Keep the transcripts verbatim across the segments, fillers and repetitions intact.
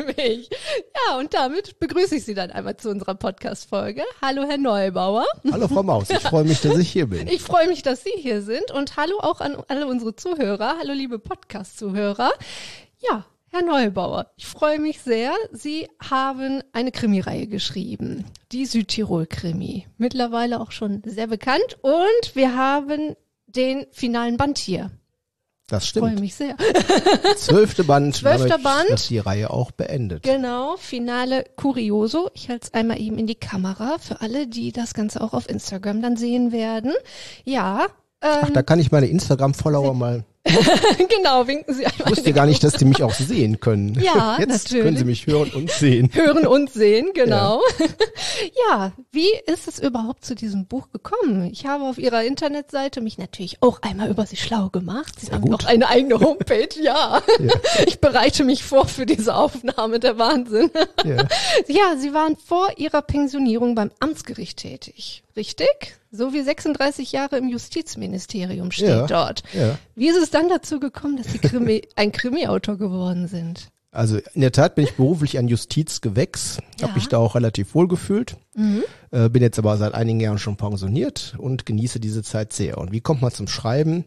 mich. Ja, und damit begrüße ich Sie dann einmal zu unserer Podcast-Folge. Hallo, Herr Neubauer. Hallo, Frau Maus. Ich freue mich, dass ich hier bin. Ich freue mich, dass Sie hier sind. Und hallo auch an alle unsere Zuhörer. Hallo, liebe Podcast-Zuhörer. Ja, Herr Neubauer, ich freue mich sehr. Sie haben eine Krimireihe geschrieben, die Südtirol-Krimi. Mittlerweile auch schon sehr bekannt. Und wir haben den finalen Band hier. Das Ich freue stimmt. mich sehr. Zwölfte Band. Zwölfter damit Band. ist die Reihe auch beendet. Genau, Finale Curioso. Ich halte es einmal eben in die Kamera für alle, die das Ganze auch auf Instagram dann sehen werden. Ja. Ähm, Ach, da kann ich meine Instagram-Follower mal... genau, winken Sie einmal. Ich wusste gar nicht, dass die mich auch sehen können. Ja, Jetzt natürlich. können sie mich hören und sehen. Hören und sehen, genau. Ja. ja, wie ist es überhaupt zu diesem Buch gekommen? Ich habe auf Ihrer Internetseite mich natürlich auch einmal über Sie schlau gemacht. Sie Sehr haben gut. noch eine eigene Homepage, ja. Ja. Ich bereite mich vor für diese Aufnahme, der Wahnsinn. Ja. Ja, Sie waren vor Ihrer Pensionierung beim Amtsgericht tätig, richtig? So wie sechsunddreißig Jahre im Justizministerium steht Ja. dort. Ja. Wie ist es dann dazu gekommen, dass Sie Krimi, ein Krimi-Autor geworden sind? Also in der Tat bin ich beruflich ein Justizgewächs, Ja. habe mich da auch relativ wohl gefühlt, Mhm. äh, bin jetzt aber seit einigen Jahren schon pensioniert und genieße diese Zeit sehr. Und wie kommt man zum Schreiben?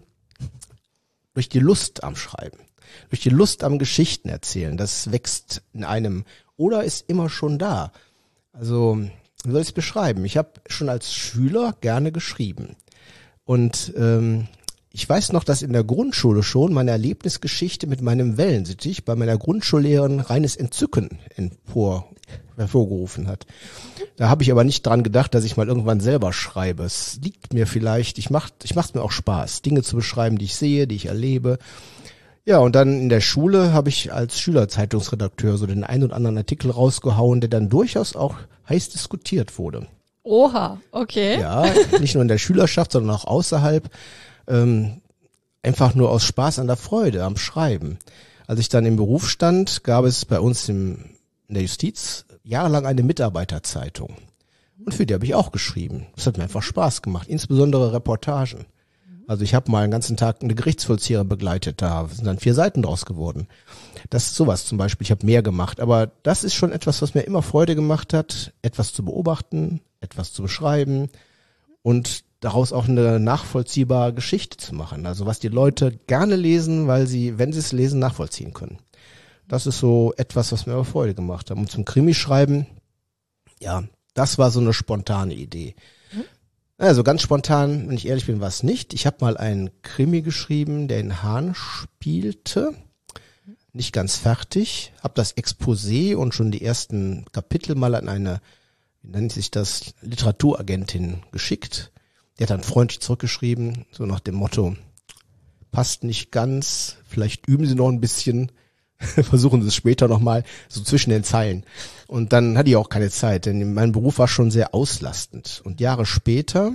Durch die Lust am Schreiben, durch die Lust am Geschichten erzählen. Das wächst in einem oder ist immer schon da. Also wie soll ich es beschreiben? Ich habe schon als Schüler gerne geschrieben und ähm, ich weiß noch, dass in der Grundschule schon meine Erlebnisgeschichte mit meinem Wellensittich bei meiner Grundschullehrerin reines Entzücken empor, hervorgerufen hat. Da habe ich aber nicht dran gedacht, dass ich mal irgendwann selber schreibe. Es liegt mir vielleicht, ich mach, ich mach's mir auch Spaß, Dinge zu beschreiben, die ich sehe, die ich erlebe. Ja, und dann in der Schule habe ich als Schülerzeitungsredakteur so den einen oder anderen Artikel rausgehauen, der dann durchaus auch heiß diskutiert wurde. Oha, okay. Ja, nicht nur in der Schülerschaft, sondern auch außerhalb. Ähm, einfach nur aus Spaß an der Freude, am Schreiben. Als ich dann im Beruf stand, gab es bei uns im, in der Justiz jahrelang eine Mitarbeiterzeitung. Und für die habe ich auch geschrieben. Das hat mir einfach Spaß gemacht, insbesondere Reportagen. Also ich habe mal einen ganzen Tag eine Gerichtsvollzieher begleitet, da sind dann vier Seiten draus geworden. Das ist sowas zum Beispiel, ich habe mehr gemacht. Aber das ist schon etwas, was mir immer Freude gemacht hat, etwas zu beobachten, etwas zu beschreiben und daraus auch eine nachvollziehbare Geschichte zu machen. Also was die Leute gerne lesen, weil sie, wenn sie es lesen, nachvollziehen können. Das ist so etwas, was mir aber Freude gemacht hat. Und zum Krimischreiben, ja, das war so eine spontane Idee. Also ganz spontan, wenn ich ehrlich bin, war es nicht. Ich habe mal einen Krimi geschrieben, der in Hahn spielte. Nicht ganz fertig. Habe das Exposé und schon die ersten Kapitel mal an eine, wie nennt sich das, Literaturagentin geschickt. Die hat dann freundlich zurückgeschrieben, so nach dem Motto, passt nicht ganz, vielleicht üben Sie noch ein bisschen, versuchen Sie es später nochmal, so zwischen den Zeilen. Und dann hatte ich auch keine Zeit, denn mein Beruf war schon sehr auslastend. Und Jahre später,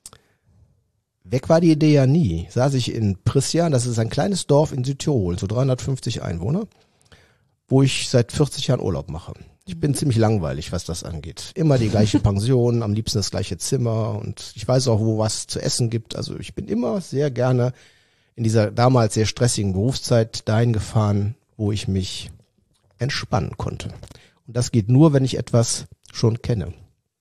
weg war die Idee ja nie, saß ich in Prisja, das ist ein kleines Dorf in Südtirol, so dreihundertfünfzig Einwohner, wo ich seit vierzig Jahren Urlaub mache. Ich bin ziemlich langweilig, was das angeht. Immer die gleiche Pension, am liebsten das gleiche Zimmer und ich weiß auch, wo was zu essen gibt. Also ich bin immer sehr gerne in dieser damals sehr stressigen Berufszeit dahin gefahren, wo ich mich entspannen konnte. Und das geht nur, wenn ich etwas schon kenne.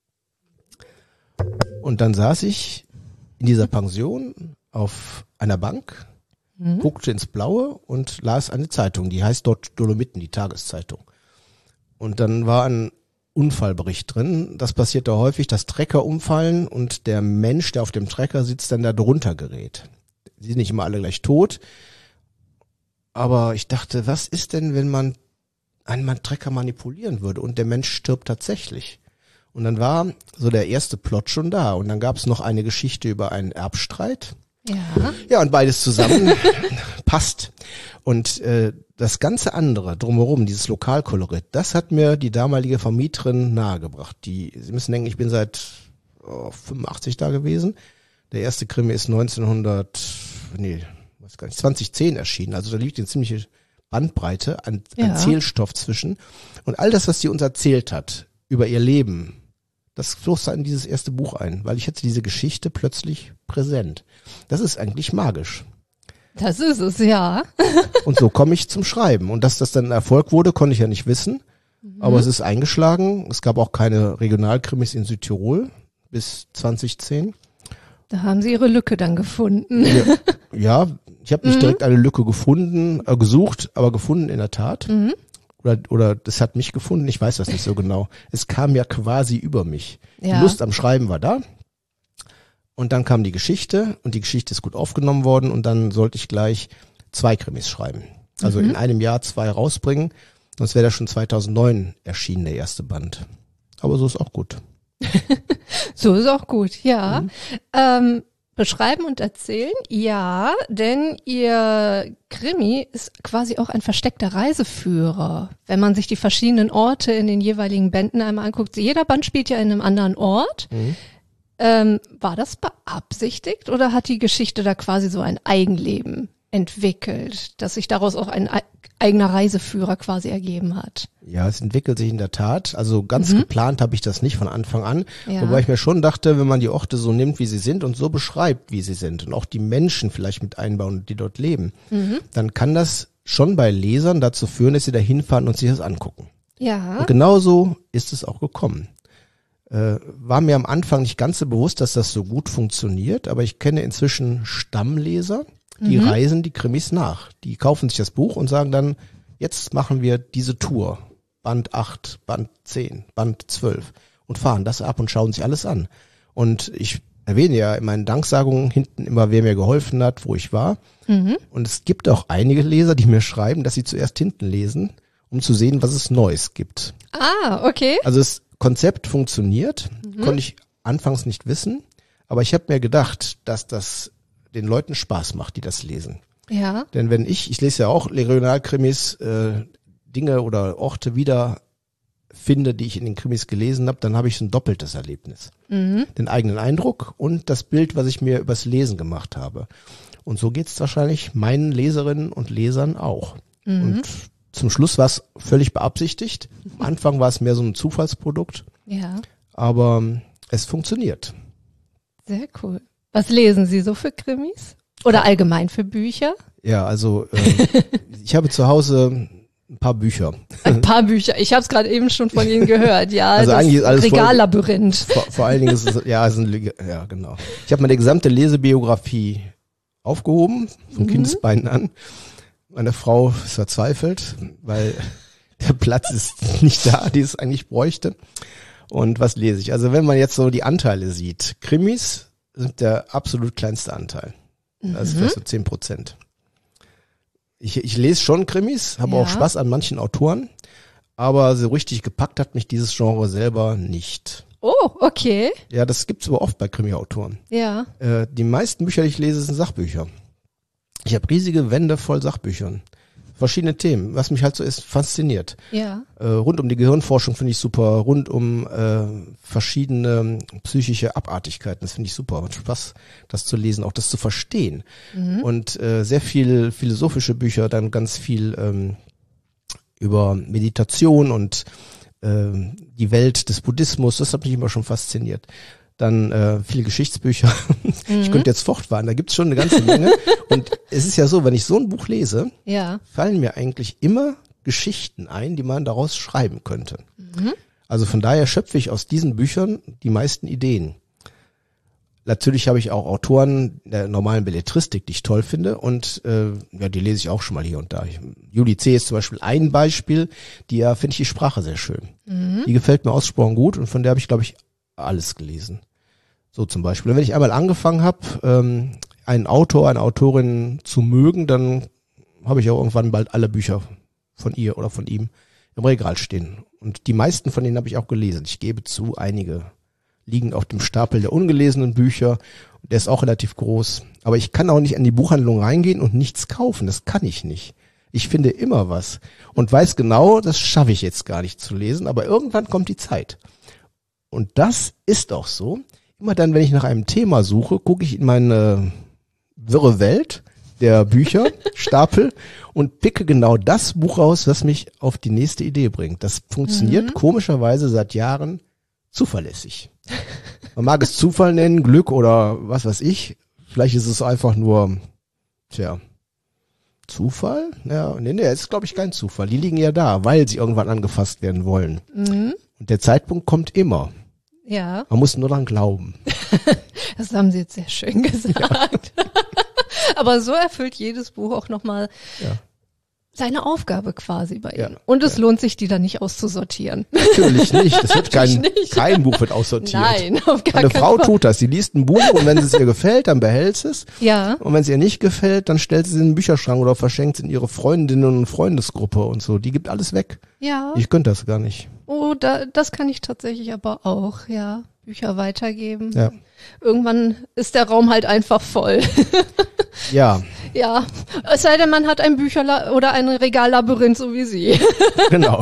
Und dann saß ich in dieser Pension auf einer Bank, mhm. guckte ins Blaue und las eine Zeitung, die heißt dort Dolomiten, die Tageszeitung. Und dann war ein Unfallbericht drin. Das passiert da häufig, dass Trecker umfallen und der Mensch, der auf dem Trecker sitzt, dann da drunter gerät. Die sind nicht immer alle gleich tot. Aber ich dachte, was ist denn, wenn man einen Trecker manipulieren würde und der Mensch stirbt tatsächlich? Und dann war so der erste Plot schon da. Und dann gab es noch eine Geschichte über einen Erbstreit. Ja. Ja, und beides zusammen passt. Und äh, das ganze andere drumherum, dieses Lokalkolorit, das hat mir die damalige Vermieterin nahegebracht. Die, Sie müssen denken, ich bin seit oh, fünfundachtzig da gewesen. Der erste Krimi ist neunzehnhundert, nee, weiß gar nicht, zwanzig zehn erschienen. Also da liegt eine ziemliche Bandbreite an, Ja. an Zählstoff zwischen. Und all das, was sie uns erzählt hat über ihr Leben, das floss in dieses erste Buch ein, weil ich hatte diese Geschichte plötzlich präsent. Das ist eigentlich magisch. Das ist es, ja. Und so komme ich zum Schreiben. Und dass das dann ein Erfolg wurde, konnte ich ja nicht wissen. Mhm. Aber es ist eingeschlagen. Es gab auch keine Regionalkrimis in Südtirol bis zwanzig zehn. Da haben Sie Ihre Lücke dann gefunden. Ja, ja ich habe nicht Mhm. direkt eine Lücke gefunden, äh, gesucht, aber gefunden in der Tat. Mhm. Oder, oder das hat mich gefunden, ich weiß das nicht so genau. Es kam ja quasi über mich. Ja. Die Lust am Schreiben war da. Und dann kam die Geschichte und die Geschichte ist gut aufgenommen worden und dann sollte ich gleich zwei Krimis schreiben. Also Mhm. in einem Jahr zwei rausbringen. Sonst wäre das schon zweitausendneun erschienen, der erste Band. Aber so ist auch gut. So ist auch gut, ja. Mhm. Ähm, beschreiben und erzählen, ja, denn Ihr Krimi ist quasi auch ein versteckter Reiseführer. Wenn man sich die verschiedenen Orte in den jeweiligen Bänden einmal anguckt, jeder Band spielt ja in einem anderen Ort. Mhm. Ähm, war das beabsichtigt oder hat die Geschichte da quasi so ein Eigenleben entwickelt, dass sich daraus auch ein ei- eigener Reiseführer quasi ergeben hat? Ja, es entwickelt sich in der Tat. Also ganz Mhm. geplant habe ich das nicht von Anfang an. Ja. Wobei ich mir schon dachte, wenn man die Orte so nimmt, wie sie sind und so beschreibt, wie sie sind und auch die Menschen vielleicht mit einbauen, die dort leben, Mhm. dann kann das schon bei Lesern dazu führen, dass sie da hinfahren und sich das angucken. Ja. Und genauso ist es auch gekommen. Äh, war mir am Anfang nicht ganz so bewusst, dass das so gut funktioniert, aber ich kenne inzwischen Stammleser, die Mhm. reisen die Krimis nach. Die kaufen sich das Buch und sagen dann, jetzt machen wir diese Tour. Band acht, Band zehn, Band zwölf und fahren das ab und schauen sich alles an. Und ich erwähne ja in meinen Danksagungen hinten immer, wer mir geholfen hat, wo ich war. Mhm. Und es gibt auch einige Leser, die mir schreiben, dass sie zuerst hinten lesen, um zu sehen, was es Neues gibt. Ah, okay. Also das Konzept funktioniert, Mhm. konnte ich anfangs nicht wissen, aber ich habe mir gedacht, dass das den Leuten Spaß macht, die das lesen. Ja. Denn wenn ich, ich lese ja auch Regionalkrimis, äh, Dinge oder Orte wieder finde, die ich in den Krimis gelesen habe, dann habe ich so ein doppeltes Erlebnis. Mhm. Den eigenen Eindruck und das Bild, was ich mir übers Lesen gemacht habe. Und so geht's wahrscheinlich meinen Leserinnen und Lesern auch. Mhm. Und zum Schluss war es völlig beabsichtigt. Am Anfang war es mehr so ein Zufallsprodukt, Ja. aber ähm, es funktioniert. Sehr cool. Was lesen Sie so für Krimis? Oder allgemein für Bücher? Ja, also äh, ich habe zu Hause ein paar Bücher. Ein paar Bücher. Ich habe es gerade eben schon von Ihnen gehört. Ja, Also das eigentlich ist alles voll- Regallabyrinth. Vor, vor allen Dingen ist es, ja, es ist ein, ja, genau. Ich habe meine gesamte Lesebiografie aufgehoben, von Mhm. Kindesbeinen an. Meine Frau ist verzweifelt, weil der Platz ist nicht da, die es eigentlich bräuchte. Und was lese ich? Also wenn man jetzt so die Anteile sieht, Krimis sind der absolut kleinste Anteil. Das ist Mhm. vielleicht so zehn Prozent. Ich, ich lese schon Krimis, habe Ja. auch Spaß an manchen Autoren, aber so richtig gepackt hat mich dieses Genre selber nicht. Oh, okay. Ja, das gibt's aber oft bei Krimi-Autoren. Ja. Äh, die meisten Bücher, die ich lese, sind Sachbücher. Ich habe riesige Wände voll Sachbüchern. Verschiedene Themen, was mich halt so ist, fasziniert. Ja. Äh, rund um die Gehirnforschung finde ich super, rund um äh, verschiedene psychische Abartigkeiten, das finde ich super. Macht Spaß, das zu lesen, auch das zu verstehen. Mhm. Und äh, sehr viel philosophische Bücher, dann ganz viel ähm, über Meditation und äh, die Welt des Buddhismus, das hat mich immer schon fasziniert. Dann äh, viele Geschichtsbücher. Ich könnte jetzt fortfahren, da gibt's schon eine ganze Menge. Und es ist ja so, wenn ich so ein Buch lese, Ja. fallen mir eigentlich immer Geschichten ein, die man daraus schreiben könnte. Mhm. Also von daher schöpfe ich aus diesen Büchern die meisten Ideen. Natürlich habe ich auch Autoren der normalen Belletristik, die ich toll finde, und äh, ja, die lese ich auch schon mal hier und da. Ich, Julie C. ist zum Beispiel ein Beispiel, die ja, finde ich die Sprache sehr schön. Mhm. Die gefällt mir ausgesprochen gut und von der habe ich, glaube ich, alles gelesen. So zum Beispiel. Und wenn ich einmal angefangen habe, ähm, einen Autor, eine Autorin zu mögen, dann habe ich auch irgendwann bald alle Bücher von ihr oder von ihm im Regal stehen. Und die meisten von denen habe ich auch gelesen. Ich gebe zu, einige liegen auf dem Stapel der ungelesenen Bücher. Der ist auch relativ groß. Aber ich kann auch nicht an die Buchhandlung reingehen und nichts kaufen. Das kann ich nicht. Ich finde immer was. Und weiß genau, das schaffe ich jetzt gar nicht zu lesen. Aber irgendwann kommt die Zeit. Und das ist auch so. Immer dann, wenn ich nach einem Thema suche, gucke ich in meine wirre Welt der Bücher, Stapel und picke genau das Buch raus, was mich auf die nächste Idee bringt. Das funktioniert Mhm. komischerweise seit Jahren zuverlässig. Man mag es Zufall nennen, Glück oder was weiß ich. Vielleicht ist es einfach nur, tja, Zufall? Ja, nee, nee, ist glaube ich kein Zufall. Die liegen ja da, weil sie irgendwann angefasst werden wollen. Mhm. Und der Zeitpunkt kommt immer. Ja. Man muss nur dran glauben. Das haben Sie jetzt sehr schön gesagt. Ja. Aber so erfüllt jedes Buch auch nochmal Ja. seine Aufgabe quasi bei Ja. Ihnen. Und es Ja. lohnt sich, die dann nicht auszusortieren. Natürlich nicht. Das wird kein, Nicht. kein Buch wird aussortiert. Nein, auf gar Eine keinen Frau Fall. tut das. Sie liest ein Buch und wenn es ihr gefällt, dann behält sie es. Ja, Und wenn es ihr nicht gefällt, dann stellt sie es in den Bücherschrank oder verschenkt es in ihre Freundinnen und Freundesgruppe und so. Die gibt alles weg. ja. Ich könnte das gar nicht. Oh, da, das kann ich tatsächlich aber auch, ja. Bücher weitergeben. Ja. Irgendwann ist der Raum halt einfach voll. Ja, Ja, es sei denn, man hat ein Bücherla- oder ein Regallabyrinth, so wie Sie. genau.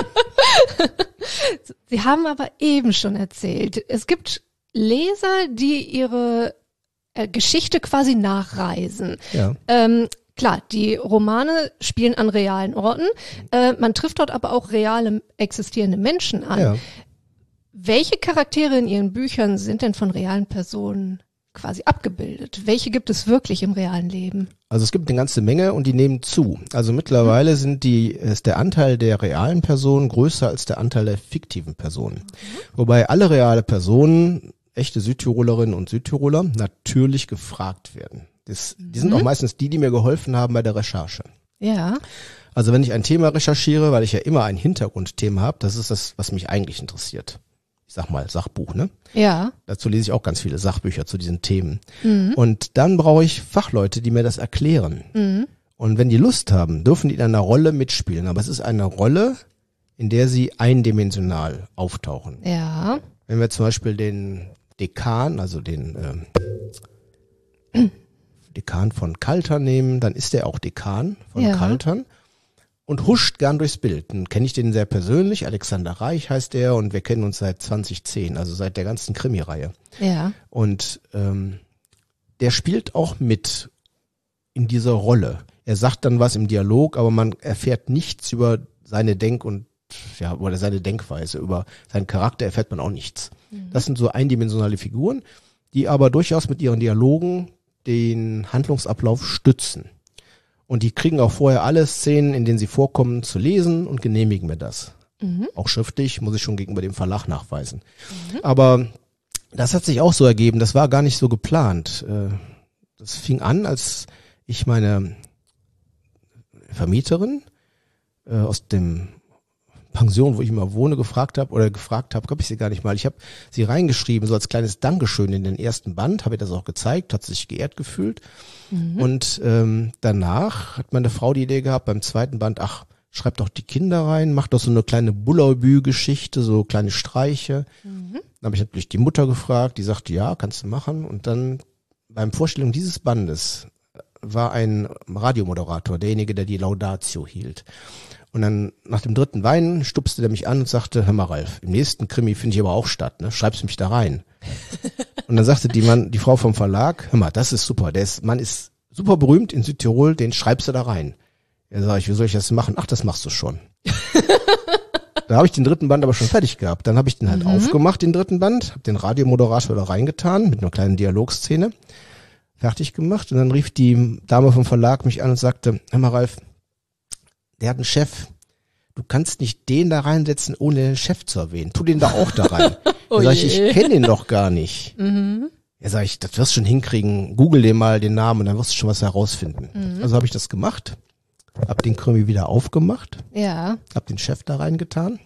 Sie haben aber eben schon erzählt, es gibt Leser, die ihre äh, Geschichte quasi nachreisen. Ja. Ähm, klar, die Romane spielen an realen Orten. Äh, man trifft dort aber auch reale existierende Menschen an. Ja. Welche Charaktere in Ihren Büchern sind denn von realen Personen quasi abgebildet? Welche gibt es wirklich im realen Leben? Also es gibt eine ganze Menge und die nehmen zu. Also mittlerweile sind die, ist der Anteil der realen Personen größer als der Anteil der fiktiven Personen. Wobei alle reale Personen, echte Südtirolerinnen und Südtiroler, natürlich gefragt werden. Das, die sind auch meistens die, die mir geholfen haben bei der Recherche. Ja. Also wenn ich ein Thema recherchiere, weil ich ja immer ein Hintergrundthema habe, das ist das, was mich eigentlich interessiert. Ich sag mal Sachbuch, ne? Ja. Dazu lese ich auch ganz viele Sachbücher zu diesen Themen. Mhm. Und dann brauche ich Fachleute, die mir das erklären. Mhm. Und wenn die Lust haben, dürfen die in einer Rolle mitspielen. Aber es ist eine Rolle, in der sie eindimensional auftauchen. Ja. Wenn wir zum Beispiel den Dekan, also den ähm, Dekan von Kaltern nehmen, dann ist er auch Dekan von Ja. Kaltern. Und huscht gern durchs Bild. Dann kenne ich den sehr persönlich. Alexander Reich heißt er und wir kennen uns seit zwanzig zehn, also seit der ganzen Krimireihe. Ja. Und ähm, der spielt auch mit in dieser Rolle. Er sagt dann was im Dialog, aber man erfährt nichts über seine Denk- und ja, oder seine Denkweise, über seinen Charakter erfährt man auch nichts. Mhm. Das sind so eindimensionale Figuren, die aber durchaus mit ihren Dialogen den Handlungsablauf stützen. Und die kriegen auch vorher alle Szenen, in denen sie vorkommen, zu lesen und genehmigen mir das. Mhm. Auch schriftlich muss ich schon gegenüber dem Verlag nachweisen. Mhm. Aber das hat sich auch so ergeben, das war gar nicht so geplant. Das fing an, als ich meine Vermieterin aus dem Pension, wo ich immer wohne, gefragt habe oder gefragt habe, glaube ich sie gar nicht mal. Ich habe sie reingeschrieben, so als kleines Dankeschön in den ersten Band, habe ihr das auch gezeigt, hat sich geehrt gefühlt. Mhm. Und ähm, danach hat meine Frau die Idee gehabt, beim zweiten Band, ach, schreib doch die Kinder rein, mach doch so eine kleine Bullaubü-Geschichte, so kleine Streiche. Mhm. Dann habe ich natürlich die Mutter gefragt, die sagte, ja, kannst du machen. Und dann beim Vorstellung dieses Bandes war ein Radiomoderator, derjenige, der die Laudatio hielt. Und dann nach dem dritten Wein stupste der mich an und sagte, hör mal Ralf, im nächsten Krimi finde ich aber auch statt, ne? Schreibst mich da rein. Und dann sagte die Mann, die Frau vom Verlag, hör mal, das ist super, der ist, Mann ist super berühmt in Südtirol, den schreibst du da rein. Ja, sag ich, wie soll ich das machen? Ach, das machst du schon. Da habe ich den dritten Band aber schon fertig gehabt. Dann habe ich den halt mhm. aufgemacht, den dritten Band, habe den Radiomoderator da reingetan mit einer kleinen Dialogszene, fertig gemacht. Und dann rief die Dame vom Verlag mich an und sagte, hör mal Ralf, der hat einen Chef. Du kannst nicht den da reinsetzen, ohne den Chef zu erwähnen. Tu den da auch da rein. Oh da sag ich, je. ich kenne den doch gar nicht. Mhm. Ja, sag ich, das wirst du schon hinkriegen. Google den mal den Namen und dann wirst du schon was herausfinden. Mhm. Also habe ich das gemacht, hab den Krimi wieder aufgemacht, Ja. hab den Chef da reingetan.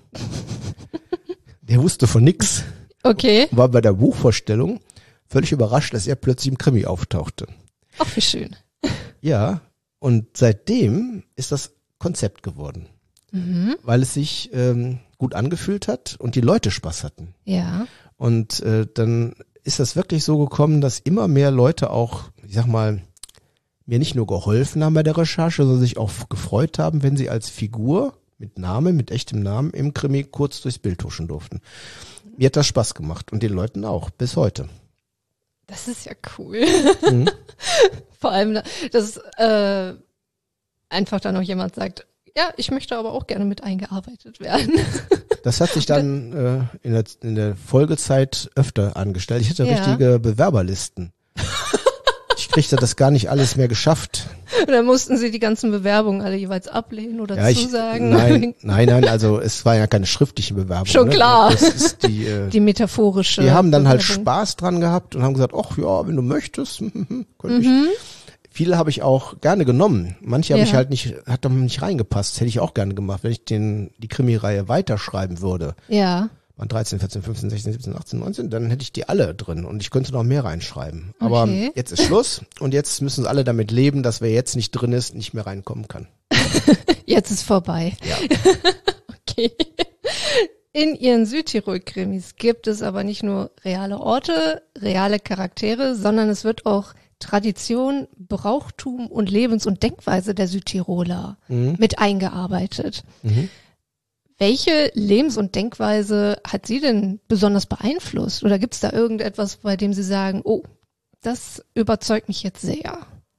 Der wusste von nix. Okay. War bei der Buchvorstellung völlig überrascht, dass er plötzlich im Krimi auftauchte. Ach, wie schön. Ja, und seitdem ist das Konzept geworden, mhm. weil es sich ähm, gut angefühlt hat und die Leute Spaß hatten. Ja. Und äh, dann ist das wirklich so gekommen, dass immer mehr Leute auch, ich sag mal, mir nicht nur geholfen haben bei der Recherche, sondern sich auch gefreut haben, wenn sie als Figur mit Namen, mit echtem Namen im Krimi kurz durchs Bild huschen durften. Mir hat das Spaß gemacht und den Leuten auch, bis heute. Das ist ja cool. Mhm. Vor allem, dass äh, einfach dann noch jemand sagt, ja, ich möchte aber auch gerne mit eingearbeitet werden. Das hat sich dann äh, in, der, in der Folgezeit öfter angestellt. Ich hatte Ja. richtige Bewerberlisten. Ich kriegte das gar nicht alles mehr geschafft. Und dann mussten Sie die ganzen Bewerbungen alle jeweils ablehnen oder Ja, ich, zusagen. nein, nein, nein, also es war ja keine schriftliche Bewerbung. Schon ne? klar. Das ist die, äh, Die metaphorische. die haben dann halt Bewerbung. Spaß dran gehabt und haben gesagt, ach ja, wenn du möchtest, könnte Mhm. ich. Viele habe ich auch gerne genommen. Manche habe Ja. ich halt nicht, hat doch nicht reingepasst. Hätte ich auch gerne gemacht, wenn ich den, die Krimireihe weiterschreiben würde. Ja. Waren dreizehn, vierzehn, fünfzehn, sechzehn, siebzehn, achtzehn, neunzehn, dann hätte ich die alle drin und ich könnte noch mehr reinschreiben. Aber Okay. jetzt ist Schluss und jetzt müssen alle damit leben, dass wer jetzt nicht drin ist, nicht mehr reinkommen kann. Jetzt ist vorbei. Ja. Okay. In Ihren Südtirol-Krimis gibt es aber nicht nur reale Orte, reale Charaktere, sondern es wird auch Tradition, Brauchtum und Lebens- und Denkweise der Südtiroler Mhm. mit eingearbeitet. Mhm. Welche Lebens- und Denkweise hat Sie denn besonders beeinflusst? Oder gibt es da irgendetwas, bei dem Sie sagen, oh, das überzeugt mich jetzt sehr?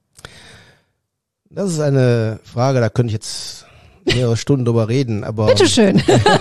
Das ist eine Frage, da könnte ich jetzt mehrere Stunden drüber reden, aber Bitteschön.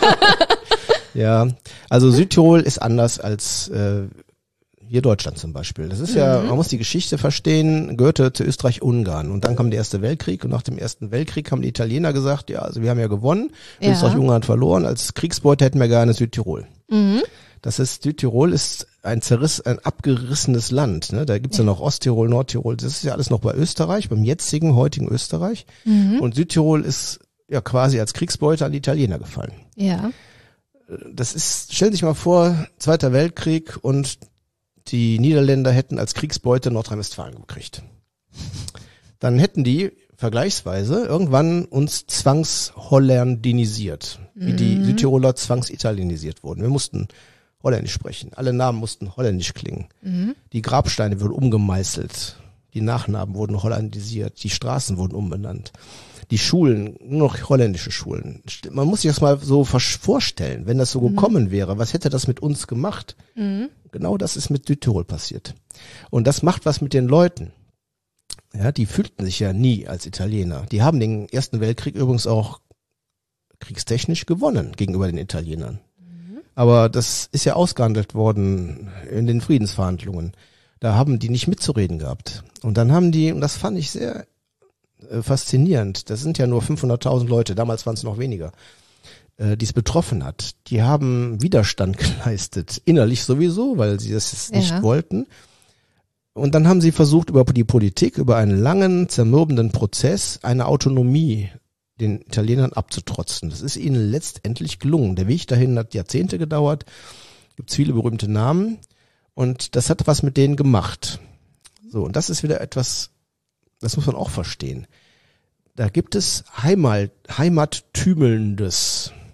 ja, also Südtirol ist anders als äh, hier Deutschland zum Beispiel. Das ist ja, Mhm. man muss die Geschichte verstehen, gehörte zu Österreich-Ungarn und dann kam der Erste Weltkrieg und nach dem Ersten Weltkrieg haben die Italiener gesagt, ja, also wir haben ja gewonnen, Ja. Österreich-Ungarn hat verloren, als Kriegsbeute hätten wir gerne Südtirol. Mhm. Das ist, Südtirol ist ein zerriss, ein abgerissenes Land. Ne? Da gibt's ja. ja noch Osttirol, Nordtirol. Das ist ja alles noch bei Österreich, beim jetzigen, heutigen Österreich. Mhm. Und Südtirol ist ja quasi als Kriegsbeute an die Italiener gefallen. Ja. Das ist, stellen Sie sich mal vor, Zweiter Weltkrieg und die Niederländer hätten als Kriegsbeute Nordrhein-Westfalen gekriegt. Dann hätten die vergleichsweise irgendwann uns zwangsholländinisiert, wie die Mhm. Südtiroler zwangsitalienisiert wurden. Wir mussten Holländisch sprechen. Alle Namen mussten holländisch klingen. Mhm. Die Grabsteine wurden umgemeißelt. Die Nachnamen wurden hollandisiert. Die Straßen wurden umbenannt. Die Schulen, nur noch holländische Schulen. Man muss sich das mal so vorstellen, wenn das so gekommen wäre. Was hätte das mit uns gemacht? Mhm. Genau das ist mit Südtirol passiert. Und das macht was mit den Leuten. Ja, die fühlten sich ja nie als Italiener. Die haben den Ersten Weltkrieg übrigens auch kriegstechnisch gewonnen gegenüber den Italienern. Aber das ist ja ausgehandelt worden in den Friedensverhandlungen. Da haben die nicht mitzureden gehabt. Und dann haben die, und das fand ich sehr äh, faszinierend, das sind ja nur fünfhunderttausend Leute, damals waren es noch weniger, äh, die es betroffen hat. Die haben Widerstand geleistet, innerlich sowieso, weil sie das Ja. nicht wollten. Und dann haben sie versucht, über die Politik, über einen langen, zermürbenden Prozess, eine Autonomie den Italienern abzutrotzen. Das ist ihnen letztendlich gelungen. Der Weg dahin hat Jahrzehnte gedauert, gibt viele berühmte Namen und das hat was mit denen gemacht. So, und das ist wieder etwas, das muss man auch verstehen. Da gibt es Heimat, Heimattümelndes.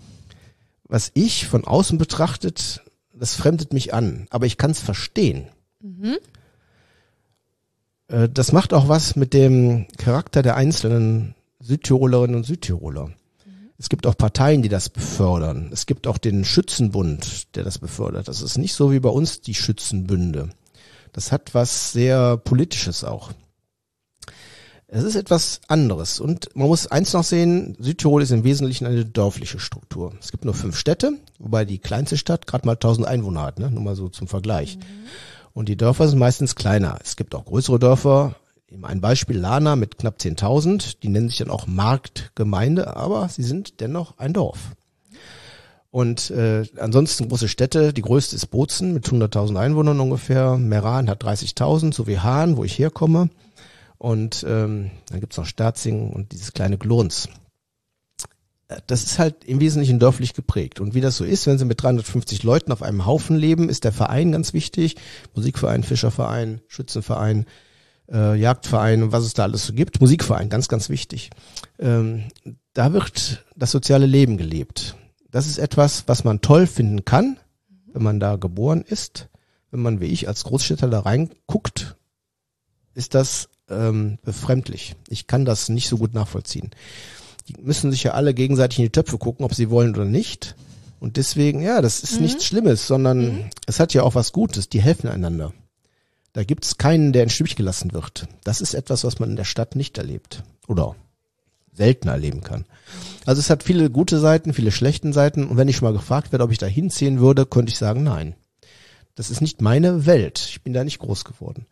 Was ich von außen betrachtet, das fremdet mich an, aber ich kann es verstehen. Mhm. Äh, Das macht auch was mit dem Charakter der einzelnen Südtirolerinnen und Südtiroler. Mhm. Es gibt auch Parteien, die das befördern. Es gibt auch den Schützenbund, der das befördert. Das ist nicht so wie bei uns die Schützenbünde. Das hat was sehr Politisches auch. Es ist etwas anderes. Und man muss eins noch sehen, Südtirol ist im Wesentlichen eine dörfliche Struktur. Es gibt nur fünf Städte, wobei die kleinste Stadt gerade mal tausend Einwohner hat, ne? Nur mal so zum Vergleich. Mhm. Und die Dörfer sind meistens kleiner. Es gibt auch größere Dörfer. Ein Beispiel Lana mit knapp zehntausend, die nennen sich dann auch Marktgemeinde, aber sie sind dennoch ein Dorf. Und äh, ansonsten große Städte, die größte ist Bozen mit hunderttausend Einwohnern ungefähr, Meran hat dreißigtausend, so wie Hahn, wo ich herkomme. Und ähm, dann gibt's noch Sterzing und dieses kleine Glurns. Das ist halt im Wesentlichen dörflich geprägt. Und wie das so ist, wenn sie mit dreihundertfünfzig Leuten auf einem Haufen leben, ist der Verein ganz wichtig. Musikverein, Fischerverein, Schützenverein, Äh, Jagdverein und was es da alles so gibt. Musikverein, ganz, ganz wichtig. Ähm, da wird das soziale Leben gelebt. Das ist etwas, was man toll finden kann, wenn man da geboren ist. Wenn man wie ich als Großstädter da reinguckt, ist das ähm, befremdlich. Ich kann das nicht so gut nachvollziehen. Die müssen sich ja alle gegenseitig in die Töpfe gucken, ob sie wollen oder nicht. Und deswegen, ja, das ist mhm. nichts Schlimmes, sondern mhm. es hat ja auch was Gutes. Die helfen einander. Da gibt's keinen, der in Stich gelassen wird. Das ist etwas, was man in der Stadt nicht erlebt oder seltener erleben kann. Also es hat viele gute Seiten, viele schlechte Seiten. Und wenn ich schon mal gefragt werde, ob ich da hinziehen würde, könnte ich sagen, nein. Das ist nicht meine Welt. Ich bin da nicht groß geworden.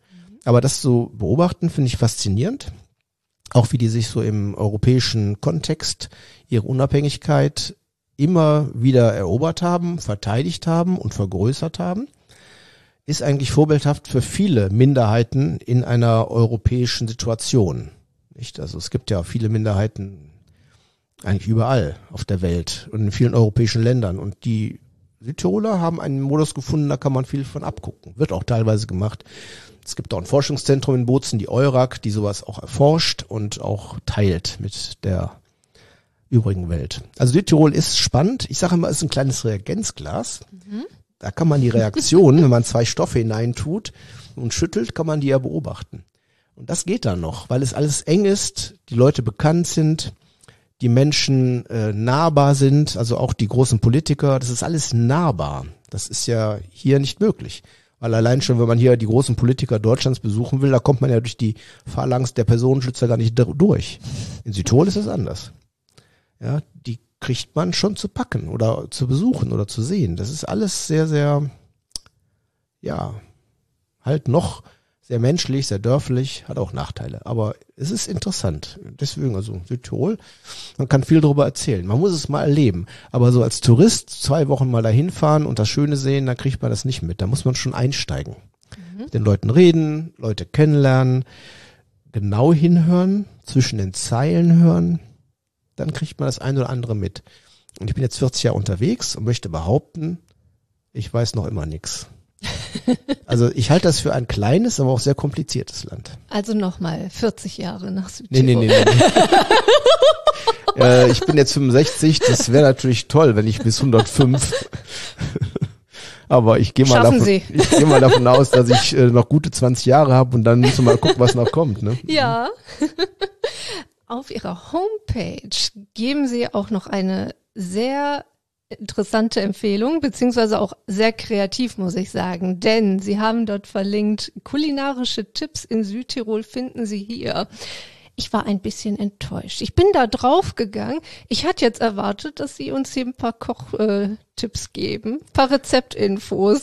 Aber das zu beobachten, finde ich faszinierend. Auch wie die sich so im europäischen Kontext ihre Unabhängigkeit immer wieder erobert haben, verteidigt haben und vergrößert haben, ist eigentlich vorbildhaft für viele Minderheiten in einer europäischen Situation. Nicht? Also es gibt ja viele Minderheiten eigentlich überall auf der Welt und in vielen europäischen Ländern. Und die Südtiroler haben einen Modus gefunden, da kann man viel von abgucken. Wird auch teilweise gemacht. Es gibt auch ein Forschungszentrum in Bozen, die EURAG, die sowas auch erforscht und auch teilt mit der übrigen Welt. Also Südtirol ist spannend. Ich sage immer, es ist ein kleines Reagenzglas. Mhm. Da kann man die Reaktion, wenn man zwei Stoffe hineintut und schüttelt, kann man die ja beobachten. Und das geht dann noch, weil es alles eng ist, die Leute bekannt sind, die Menschen äh, nahbar sind, also auch die großen Politiker, das ist alles nahbar. Das ist ja hier nicht möglich. Weil allein schon, wenn man hier die großen Politiker Deutschlands besuchen will, da kommt man ja durch die Phalanx der Personenschützer gar nicht durch. In Südtirol ist es anders. Ja, die kriegt man schon zu packen oder zu besuchen oder zu sehen. Das ist alles sehr, sehr, ja, halt noch sehr menschlich, sehr dörflich, hat auch Nachteile. Aber es ist interessant. Deswegen, also Südtirol, man kann viel darüber erzählen. Man muss es mal erleben. Aber so als Tourist zwei Wochen mal dahin fahren und das Schöne sehen, dann kriegt man das nicht mit. Da muss man schon einsteigen. Mhm. Mit den Leuten reden, Leute kennenlernen, genau hinhören, zwischen den Zeilen hören. Dann kriegt man das ein oder andere mit. Und ich bin jetzt vierzig Jahre unterwegs und möchte behaupten, ich weiß noch immer nichts. Also ich halte das für ein kleines, aber auch sehr kompliziertes Land. Also nochmal vierzig Jahre nach Südtirol. Nee, nee, nee. nee. äh, ich bin jetzt fünfundsechzig, das wäre natürlich toll, wenn ich bis hundertfünf. Aber ich gehe mal, davon, ich geh mal davon aus, dass ich äh, noch gute zwanzig Jahre habe und dann müssen wir mal gucken, was noch kommt. Ne? Ja. Auf Ihrer Homepage geben Sie auch noch eine sehr interessante Empfehlung, beziehungsweise auch sehr kreativ, muss ich sagen, denn Sie haben dort verlinkt, kulinarische Tipps in Südtirol finden Sie hier. Ich war ein bisschen enttäuscht. Ich bin da drauf gegangen. Ich hatte jetzt erwartet, dass Sie uns hier ein paar Kochtipps äh, geben, ein paar Rezeptinfos.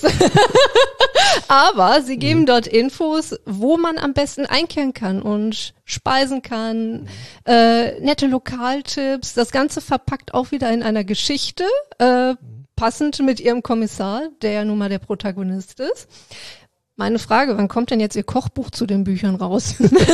Aber Sie geben mhm. dort Infos, wo man am besten einkehren kann und speisen kann, äh, nette Lokaltipps, das Ganze verpackt auch wieder in einer Geschichte, äh, passend mit Ihrem Kommissar, der ja nun mal der Protagonist ist. Meine Frage, wann kommt denn jetzt Ihr Kochbuch zu den Büchern raus?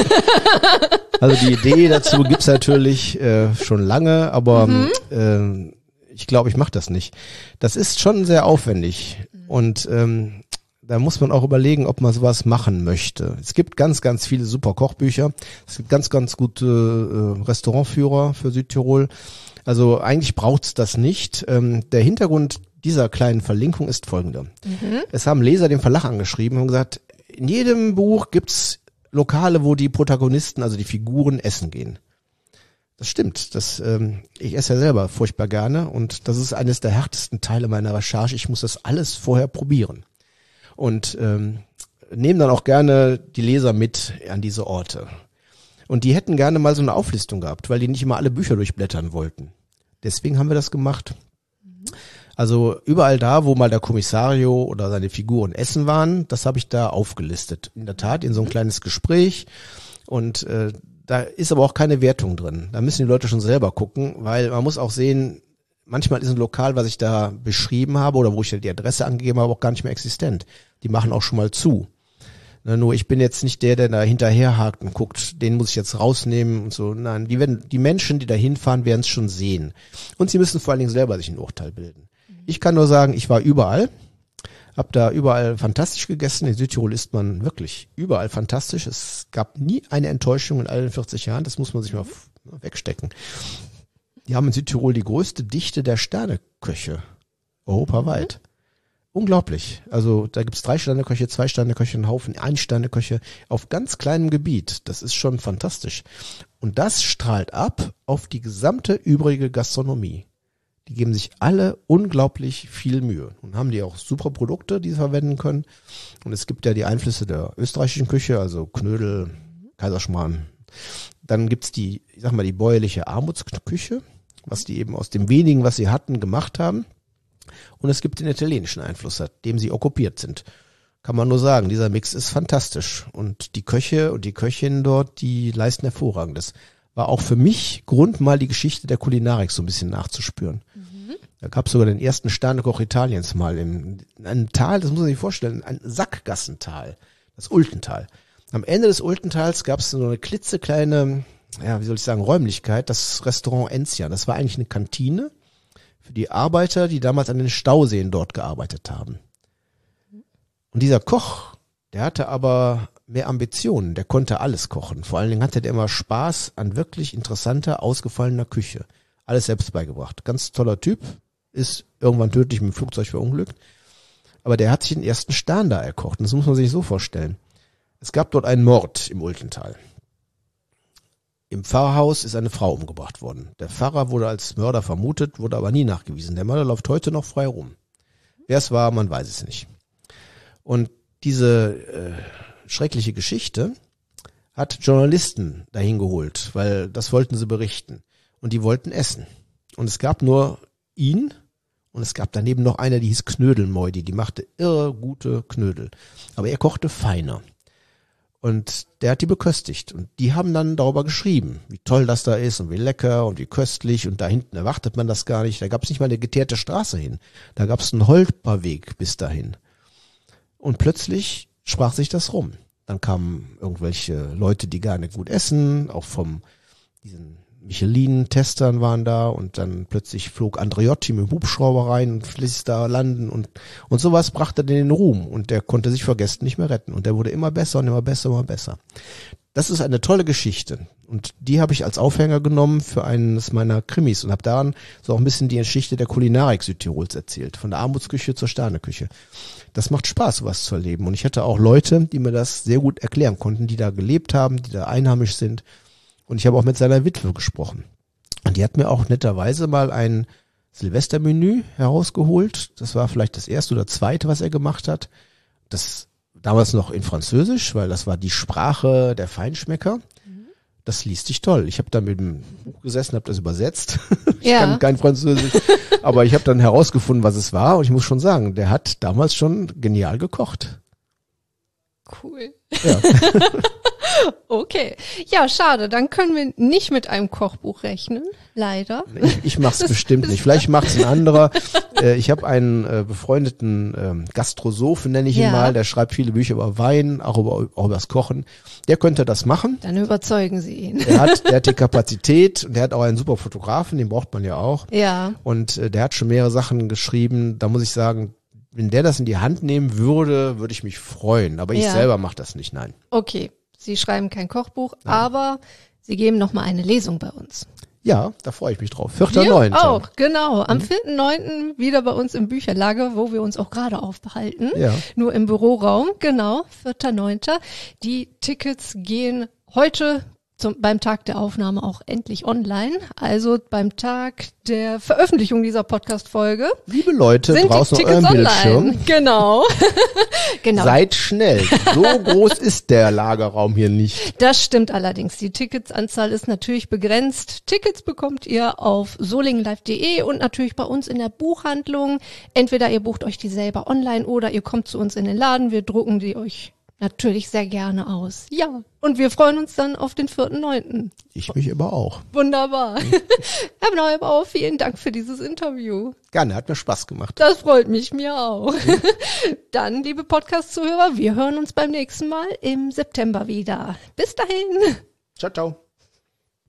Also die Idee dazu gibt's natürlich äh, schon lange, aber mhm. äh, ich glaube, ich mache das nicht. Das ist schon sehr aufwendig mhm. und ähm, da muss man auch überlegen, ob man sowas machen möchte. Es gibt ganz, ganz viele super Kochbücher. Es gibt ganz, ganz gute äh, Restaurantführer für Südtirol. Also eigentlich braucht's das nicht. Ähm, der Hintergrund dieser kleinen Verlinkung ist folgender. Mhm. Es haben Leser den Verlag angeschrieben und gesagt, in jedem Buch gibt's Lokale, wo die Protagonisten, also die Figuren, essen gehen. Das stimmt. Das, ähm, ich esse ja selber furchtbar gerne und das ist eines der härtesten Teile meiner Recherche. Ich muss das alles vorher probieren. Und ähm, nehmen dann auch gerne die Leser mit an diese Orte. Und die hätten gerne mal so eine Auflistung gehabt, weil die nicht immer alle Bücher durchblättern wollten. Deswegen haben wir das gemacht. Mhm. Also überall da, wo mal der Kommissario oder seine Figuren essen waren, das habe ich da aufgelistet. In der Tat, in so ein kleines Gespräch. Und äh, da ist aber auch keine Wertung drin. Da müssen die Leute schon selber gucken, weil man muss auch sehen, manchmal ist ein Lokal, was ich da beschrieben habe oder wo ich die Adresse angegeben habe, auch gar nicht mehr existent. Die machen auch schon mal zu. Na, nur ich bin jetzt nicht der, der da hinterherhakt und guckt, den muss ich jetzt rausnehmen und so. Nein, die, werden, die Menschen, die da hinfahren, werden es schon sehen. Und sie müssen vor allen Dingen selber sich ein Urteil bilden. Ich kann nur sagen, ich war überall, hab da überall fantastisch gegessen. In Südtirol isst man wirklich überall fantastisch. Es gab nie eine Enttäuschung in allen vierzig Jahren. Das muss man sich mal wegstecken. Die haben in Südtirol die größte Dichte der Sterneköche europaweit. Mhm. Unglaublich. Also da gibt's drei Sterneköche, zwei Sterneköche, einen Haufen ein Sterneköche auf ganz kleinem Gebiet. Das ist schon fantastisch. Und das strahlt ab auf die gesamte übrige Gastronomie. Die geben sich alle unglaublich viel Mühe. Und haben die auch super Produkte, die sie verwenden können. Und es gibt ja die Einflüsse der österreichischen Küche, also Knödel, Kaiserschmarrn. Dann gibt's die, ich sag mal, die bäuerliche Armutsküche, was die eben aus dem wenigen, was sie hatten, gemacht haben. Und es gibt den italienischen Einfluss, dem sie okkupiert sind. kann man nur sagen, dieser Mix ist fantastisch. Und die Köche und die Köchinnen dort, die leisten hervorragendes. War auch für mich Grund, mal die Geschichte der Kulinarik so ein bisschen nachzuspüren. Mhm. Da gab es sogar den ersten Sternekoch Italiens mal in, in einem Tal, das muss man sich vorstellen, ein Sackgassental, das Ultental. Am Ende des Ultentals gab es so eine klitzekleine, ja, wie soll ich sagen, Räumlichkeit, das Restaurant Enzian. Das war eigentlich eine Kantine für die Arbeiter, die damals an den Stauseen dort gearbeitet haben. Und dieser Koch, der hatte aber mehr Ambitionen, der konnte alles kochen. Vor allen Dingen hatte der immer Spaß an wirklich interessanter, ausgefallener Küche. Alles selbst beigebracht. Ganz toller Typ, ist irgendwann tödlich mit dem Flugzeug verunglückt. Aber der hat sich den ersten Stern da erkocht. Und das muss man sich so vorstellen. Es gab dort einen Mord im Ultental. Im Pfarrhaus ist eine Frau umgebracht worden. Der Pfarrer wurde als Mörder vermutet, wurde aber nie nachgewiesen. Der Mörder läuft heute noch frei rum. Wer es war, man weiß es nicht. Und diese äh, schreckliche Geschichte hat Journalisten dahin geholt, weil das wollten sie berichten. Und die wollten essen. Und es gab nur ihn und es gab daneben noch einer, die hieß Knödelmoidi. Die machte irre gute Knödel. Aber er kochte feiner. Und der hat die beköstigt. Und die haben dann darüber geschrieben, wie toll das da ist und wie lecker und wie köstlich. Und da hinten erwartet man das gar nicht. Da gab es nicht mal eine geteerte Straße hin. Da gab es einen Holperweg bis dahin. Und plötzlich sprach sich das rum. Dann kamen irgendwelche Leute, die gar nicht gut essen, auch vom diesen Michelin-Testern waren da und dann plötzlich flog Andreotti mit dem Hubschrauber rein und ließ da landen und und sowas brachte den in den Ruhm und der konnte sich vor Gästen nicht mehr retten und der wurde immer besser und immer besser, immer besser. Das ist eine tolle Geschichte und die habe ich als Aufhänger genommen für eines meiner Krimis und habe daran so auch ein bisschen die Geschichte der Kulinarik Südtirols erzählt, von der Armutsküche zur Sterneküche. Das macht Spaß, sowas zu erleben und ich hatte auch Leute, die mir das sehr gut erklären konnten, die da gelebt haben, die da einheimisch sind und ich habe auch mit seiner Witwe gesprochen und die hat mir auch netterweise mal ein Silvestermenü herausgeholt, das war vielleicht das erste oder zweite, was er gemacht hat, das damals noch in Französisch, weil das war die Sprache der Feinschmecker. Das liest sich toll. Ich habe da mit dem Buch gesessen, habe das übersetzt. Ich ja. kann kein Französisch, aber ich habe dann herausgefunden, was es war und ich muss schon sagen, der hat damals schon genial gekocht. Cool. Ja. Okay. Ja, schade. Dann können wir nicht mit einem Kochbuch rechnen. Leider. Ich, ich mache es bestimmt nicht. Vielleicht macht es ein anderer. Äh, ich habe einen äh, befreundeten ähm, Gastrosophen, nenne ich ihn ja. mal. Der schreibt viele Bücher über Wein, auch über, auch über das Kochen. Der könnte das machen. Dann überzeugen Sie ihn. Der hat, der hat die Kapazität und der hat auch einen super Fotografen, den braucht man ja auch. Ja. Und äh, der hat schon mehrere Sachen geschrieben. Da muss ich sagen, wenn der das in die Hand nehmen würde, würde ich mich freuen. Aber ich ja. selber mache das nicht, nein. Okay. Sie schreiben kein Kochbuch, Nein. aber Sie geben noch mal eine Lesung bei uns. Ja, da freue ich mich drauf. vierter neunter auch, genau. Am vierten neunten wieder bei uns im Bücherlager, wo wir uns auch gerade aufbehalten. Ja. Nur im Büroraum, genau, vierter neunter Die Tickets gehen heute zum, beim Tag der Aufnahme auch endlich online. Also beim Tag der Veröffentlichung dieser Podcast-Folge. Liebe Leute, sind draußen die auf eurem Tickets Bildschirm. Online. Genau. genau. Seid schnell. So groß ist der Lagerraum hier nicht. Das stimmt allerdings. Die Ticketsanzahl ist natürlich begrenzt. Tickets bekommt ihr auf solingenlive punkt de und natürlich bei uns in der Buchhandlung. Entweder ihr bucht euch die selber online oder ihr kommt zu uns in den Laden. Wir drucken die euch natürlich sehr gerne aus. Ja, und wir freuen uns dann auf den vierten neunten Ich mich aber auch. Wunderbar. Herr Neubauer, vielen Dank für dieses Interview. Gerne, hat mir Spaß gemacht. Das freut mich, mir auch. Dann, liebe Podcast-Zuhörer, wir hören uns beim nächsten Mal im September wieder. Bis dahin. Ciao, ciao.